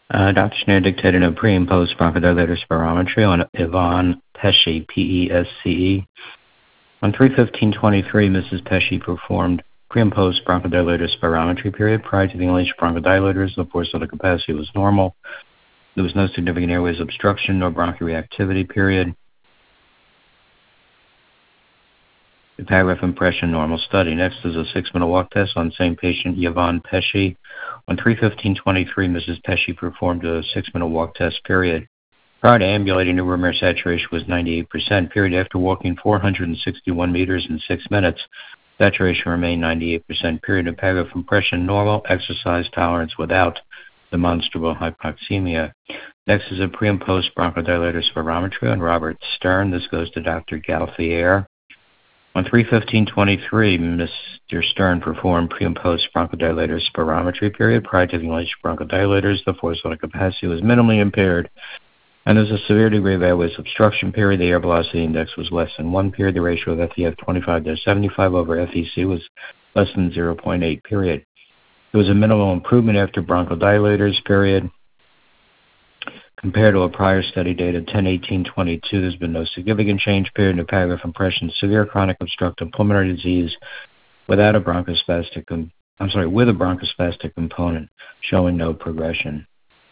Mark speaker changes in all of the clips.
Speaker 1: Dr. Schneider dictated a pre and post bronchodilator spirometry on Yvonne Pesce, P-E-S-C-E. On 3/15/23, Mrs. Pesce performed pre and post bronchodilator spirometry period. Prior to the inhalation of bronchodilators, the forced vital capacity was normal. There was no significant airways obstruction nor bronchial reactivity period. The paragraph impression, normal study. Next is a 6-minute walk test on same patient, Yvonne Pesce. On 3/15/23, Mrs. Pesce performed a 6-minute walk test period. Prior to ambulating, the room air saturation was 98%. Period. After walking 461 meters in 6 minutes, saturation remained 98%. Period. The paragraph impression, normal. Exercise tolerance without demonstrable hypoxemia. Next is a pre and post bronchodilator spirometry on Robert Stern. This goes to Dr. Galthier. On 3/15/23, Mr. Stern performed pre and post bronchodilator spirometry period. Prior to the inhalation of bronchodilators, the forced vital capacity was minimally impaired, and there's a severe degree of airways obstruction period. The air velocity index was less than 1 period. The ratio of FEF 25/75 over FEC was less than 0.8 period. There was a minimal improvement after bronchodilators period. Compared to a prior study dated 10/18/22, there's been no significant change period in the paragraph impression. Severe chronic obstructive pulmonary disease with a bronchospastic component showing no progression.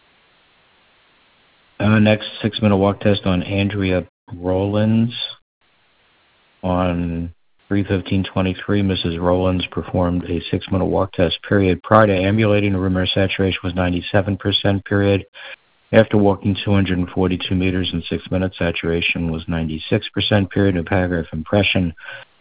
Speaker 1: Next, 6-minute walk test on Andrea Rollins. On 3/15/23, Mrs. Rollins performed a 6-minute walk test period. Prior to ambulating, the room air saturation was 97% period. After walking 242 meters in 6 minutes, saturation was 96% period. A paragraph impression.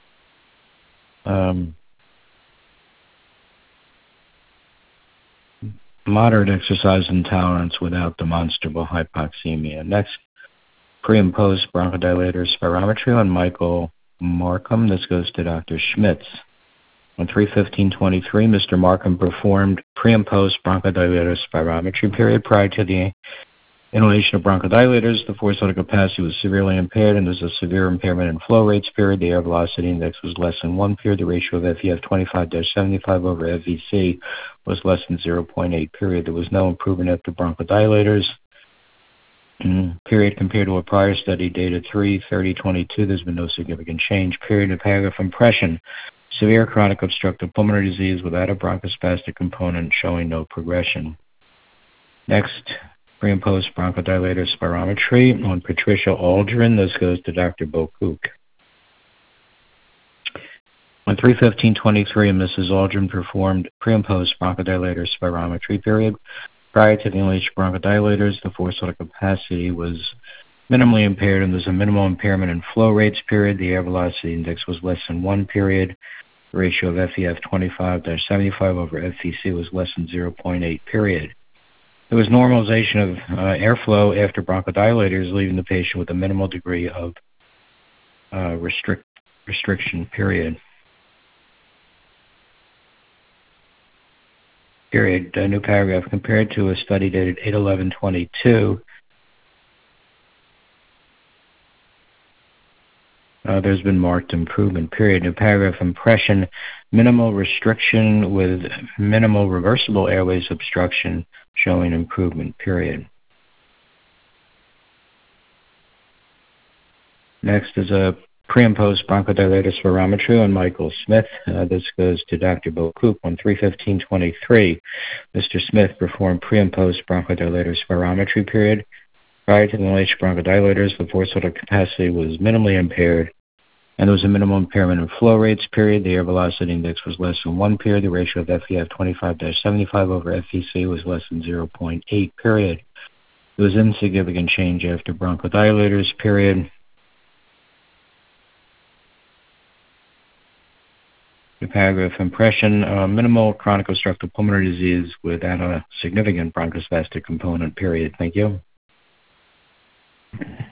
Speaker 1: Moderate exercise intolerance without demonstrable hypoxemia. Next, pre and post bronchodilator spirometry on Michael Markham. This goes to Dr. Schmitz. On 3/15/23, Mr. Markham performed pre and post bronchodilator spirometry period. Prior to the inhalation of bronchodilators, the forced vital capacity was severely impaired, and there's a severe impairment in flow rates period. The air velocity index was less than 1 period. The ratio of FEF 25/75 over FVC was less than 0.8 period. There was no improvement after bronchodilators. Period. Compared to a prior study dated 3/30/22, there's been no significant change. Period. A paragraph impression. Severe chronic obstructive pulmonary disease without a bronchospastic component showing no progression. Next, pre and post bronchodilator spirometry on Patricia Aldrin. This goes to Dr. Bokook. On 3/15/23, Mrs. Aldrin performed pre and post bronchodilator spirometry period. Prior to the inhalation of bronchodilators, the forced vital capacity was minimally impaired, and there's a minimal impairment in flow rates period. The air velocity index was less than 1 period. The ratio of FEF 25/75 over FVC was less than 0.8 period. There was normalization of airflow after bronchodilators, leaving the patient with a minimal degree of restriction period. Period. A new paragraph. Compared to a study dated 8/11/22, there's been marked improvement. Period. New paragraph. Impression. Minimal restriction with minimal reversible airways obstruction showing improvement. Period. Next is a pre and post bronchodilator spirometry on Michael Smith. This goes to Dr. Bokook. On 3/15/23, Mr. Smith performed pre and post bronchodilator spirometry period. Prior to the inhalation of bronchodilators, the forced vital capacity was minimally impaired, and there was a minimal impairment in flow rates period. The air velocity index was less than 1 period. The ratio of FEF 25/75 over FVC was less than 0.8 period. There was insignificant change after bronchodilators period. The paragraph impression, minimal chronic obstructive pulmonary disease without a significant bronchospastic component, period. Thank you.